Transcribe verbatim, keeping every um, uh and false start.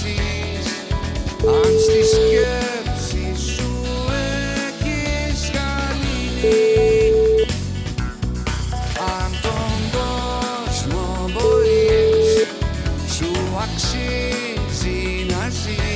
ζεις, αν στη σκέψη σου έχεις γαλήνη, αν τον κόσμο μπορείς, σου αξίζει να ζεις.